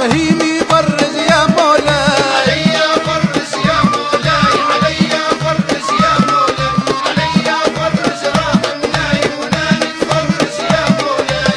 فهيمي فرج يا مولاي عليا فرج يا مولاي عليا فرج يا مولاي عليا فرج راحمنا يمنا نتفرج يا مولاي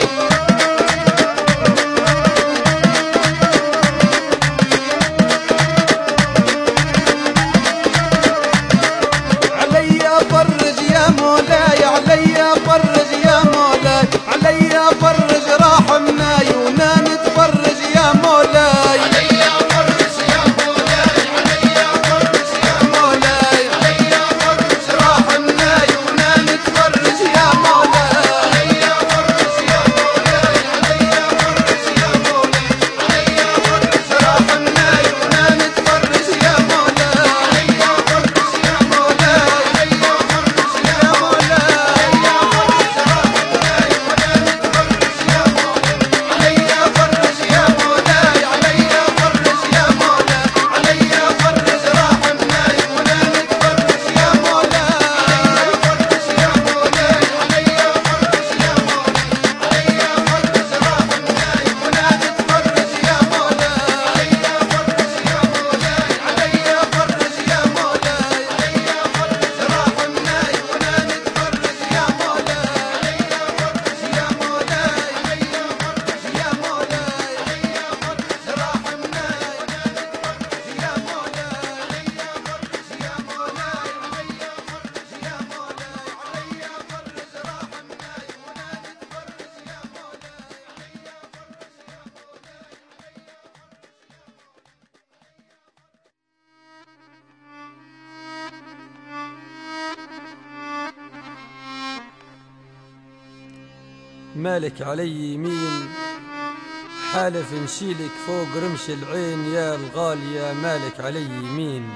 عليا فرج يا مولاي عليا فرج يا مولاي عليا فرج راحمنا يونا نتفرج يا مولاي عليا فرج يا مولاي عليا فرج يا مولاي عليا فرج راحمنا يونا نتفرج يا مولاي عليا فرج يا مولاي عليا فرج يا مولاي عليا فرج راحمنا يونا نتفرج يا مولاي عليا فرج يا مولاي عليا فرج يا مولاي عليا فرج راحمنا يمنا نتفرج يا مولاي عليا فرج يا مولاي عليا فرج يا مولاي عليا فرج راحمنا يمنا نتفرج يا مولاي عليا فرج يا مولاي عليا فرج يا مولاي عليا فرج راحمنا يمنا نتفرج يا مولاي عليا فرج يا مولاي عليا فرج يا مولاي عليا فرج راحمنا يمنا نتفرج يا مولاي عليا فرج يا مولاي عليا فرج يا مولاي عليا فرج راحمنا يمنا نتفرج يا مولاي عليا فرج يا مولاي عليا فرج يا مولاي عليا فرج راحمنا يمنا نتفرج يا مالك علي يمين حالف نشيلك فوق رمش العين يا الغالية مالك علي يمين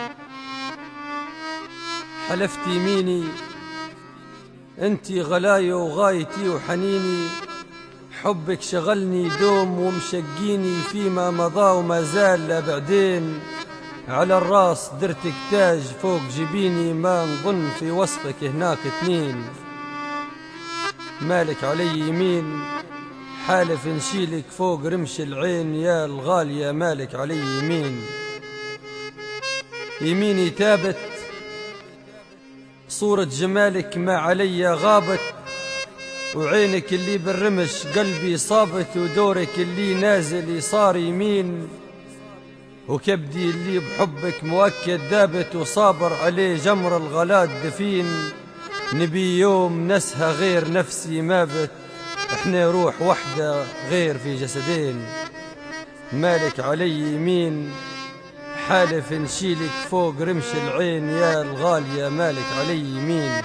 حلفت يميني انتي غلاية وغايتي وحنيني حبك شغلني دوم ومشقيني فيما مضى وما زال لبعدين على الراس درتك تاج فوق جبيني ما نظن في وصفك هناك اتنين مالك علي يمين حالف نشيلك فوق رمش العين يا الغالية مالك علي يمين يميني تابت صورة جمالك ما علي غابت وعينك اللي بالرمش قلبي صابت ودورك اللي نازل صار يمين وكبدي اللي بحبك مؤكد دابت وصابر عليه جمر الغلات دفين نبي يوم نسها غير نفسي مابت احنا روح وحدة غير في جسدين مالك علي يمين حالف نشيلك فوق رمش العين يا الغالية مالك علي يمين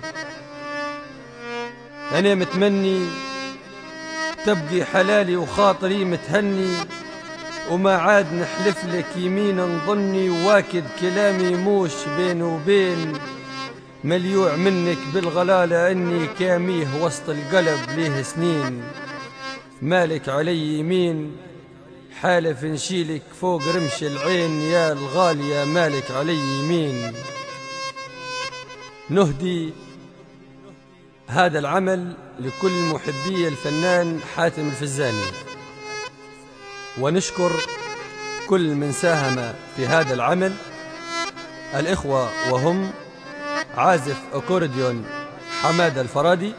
أنا متمني تبقي حلالي وخاطري متهني وما عاد نحلف لك يمين نظني واكد كلامي موش بين وبين مليوع منك بالغلالة اني كاميه وسط القلب ليه سنين مالك علي يمين حالف نشيلك فوق رمش العين يا الغالية مالك علي يمين نهدي هذا العمل لكل محبي الفنان حاتم الفزاني ونشكر كل من ساهم في هذا العمل الإخوة وهم عازف أكورديون حماد الفرادي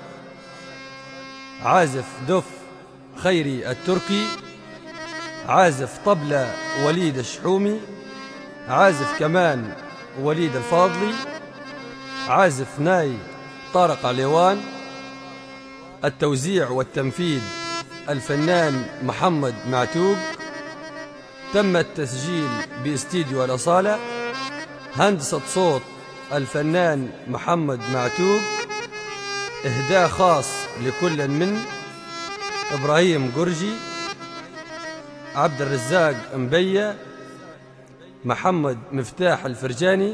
عازف دف خيري التركي عازف طبلة وليد الشحومي عازف كمان وليد الفاضلي عازف ناي طارق عليوان التوزيع والتنفيذ الفنان محمد معتوق تم التسجيل باستديو الأصالة هندسة صوت الفنان محمد معتوق إهداء خاص لكل من إبراهيم قرجي عبد الرزاق مبية محمد مفتاح الفرجاني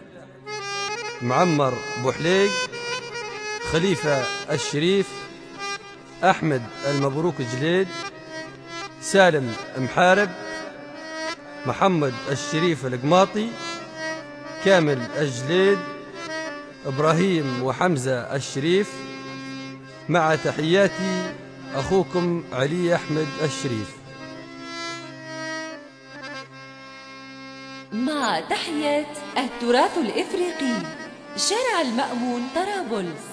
معمر بوحليق خليفة الشريف أحمد المبروك جليد سالم محارب محمد الشريف القماطي كامل الجليد إبراهيم وحمزة الشريف مع تحياتي أخوكم علي أحمد الشريف. مع تحيات التراث الإفريقي، شارع المأمون طرابلس.